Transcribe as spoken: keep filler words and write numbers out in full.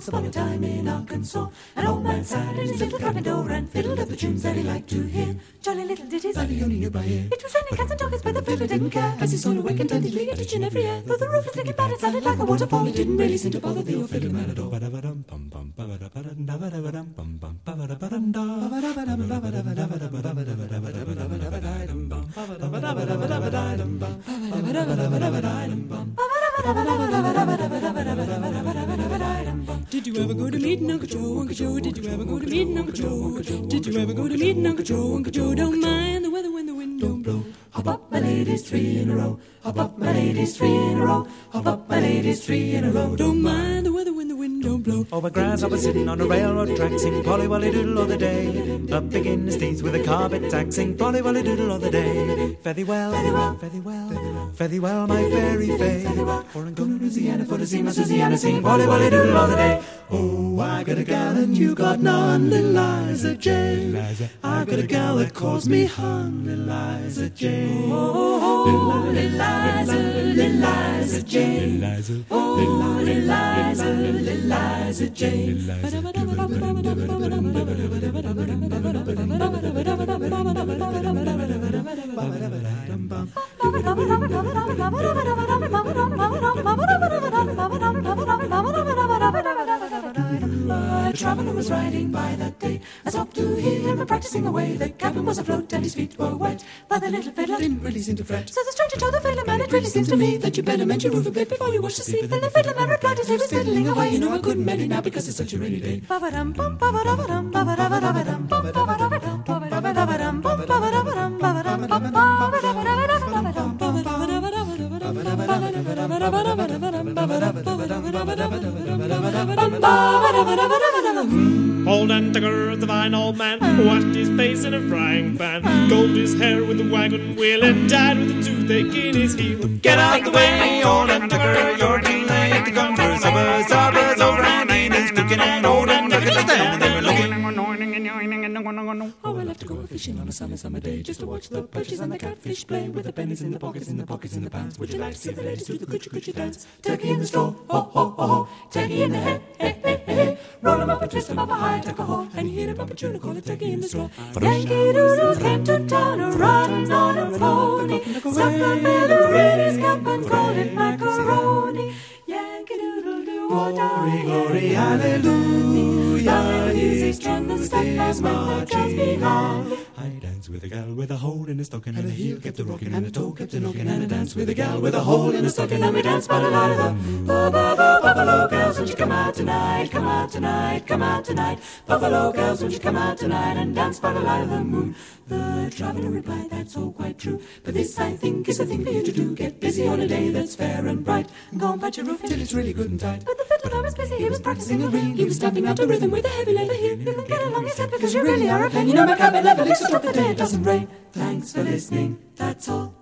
Once upon a time in Arkansas, an old man sat in his little cabin door and fiddled up the tunes that he liked to hear. Jolly little ditties that he only knew by ear. It was raining cats and dogs, but the fiddler didn't care, as he sort of wakened tenderly at each and every air. Though the roof was leaking bad, it sounded like a waterfall. It didn't really seem to bother the old fiddler man at all. Did you ever go to meeting Uncle Joe, Uncle Joe? Did you ever go to meeting Uncle Joe, Uncle Joe? Did you ever go to meeting Uncle Joe, Uncle Joe? Don't mind the weather when the wind don't blow. Hop up, my ladies, three in a row. Hop up, my ladies, three in a row. Hop up, my ladies, three in a row. Don't mind the weather when the wind don't blow. Oh, a grasshopper sitting on a railroad track, sing Polly Wolly Doodle all the day. Up begin the steeds with a carpet tack, sing Polly Wolly Doodle all the day. Fare thee well, fare thee well, fare thee well, fare thee well, my fairy fay. For I'm going to Louisiana for to see my Susiana, sing Polly Wolly Doodle all the day. Oh, I got a gal and you got none, little Liza Jane. I got a gal that calls me hon, little Liza Jane. Oh, little Liza, little Liza Jane. Oh, little Liza, little Liza Jane. A traveller was riding by that day. I stopped to hear him practicing away. The cabin was afloat and his feet were wet, but the little fiddler didn't really seem to fret. So the stranger told the fiddler man, it really seems to me that you better mend your roof a bit before you wash the sea. Then the fiddler man replied as he was fiddling away, you know I couldn't mend it now because it's such a rainy day. Old Antiger, the fine old man, washed his face in a frying pan, combed his hair with a wagon wheel, and died with a toothache in his heel. Get out the way, old Antiger, you're too late to come for supper. Supper's over and Nina's cooking, and old Antiger standing there looking. Oh, I love to go fishing on a summer, summer day, just to watch the perches and the catfish play, with the pennies in the pockets, in the pockets, in the pants. Would you like to see the ladies do the coochie coochie dance? Turkey in the straw, ho ho ho ho. Turkey in the head, hey hey hey hey. Roll 'em up and twist 'em up a high, tuck a hole, and you hear a bumper tune, call it turkey in the straw. Yankee Doodle came to town, a riding on a pony, stuck a feather in his cap and called it macaroni. Yankee Doodle do, Glory, glory, hallelujah, he's turned the step as my just begun. I dance with a gal with a hole in a stocking, and a heel kept a rocking, and a toe kept a knocking, and I dance with a gal with a hole in a stocking, and we dance by the light of the moon. Buffalo girls, won't you come out tonight, come out tonight, come out tonight. Buffalo girls, won't you come out tonight and dance by the light of the moon. The traveller replied, that's all quite true, but this I think is the thing for you to do. Get busy on a day that's fair and bright, and go and patch your roof till it's really good and tight. But the fiddler was busy, he was practicing a reel. He was stamping out a rhythm with a heavy leather heel. You can get along, he said, because you really are a pain. You know my cabin never leaks a drop the day it doesn't rain. Thanks for listening, that's all.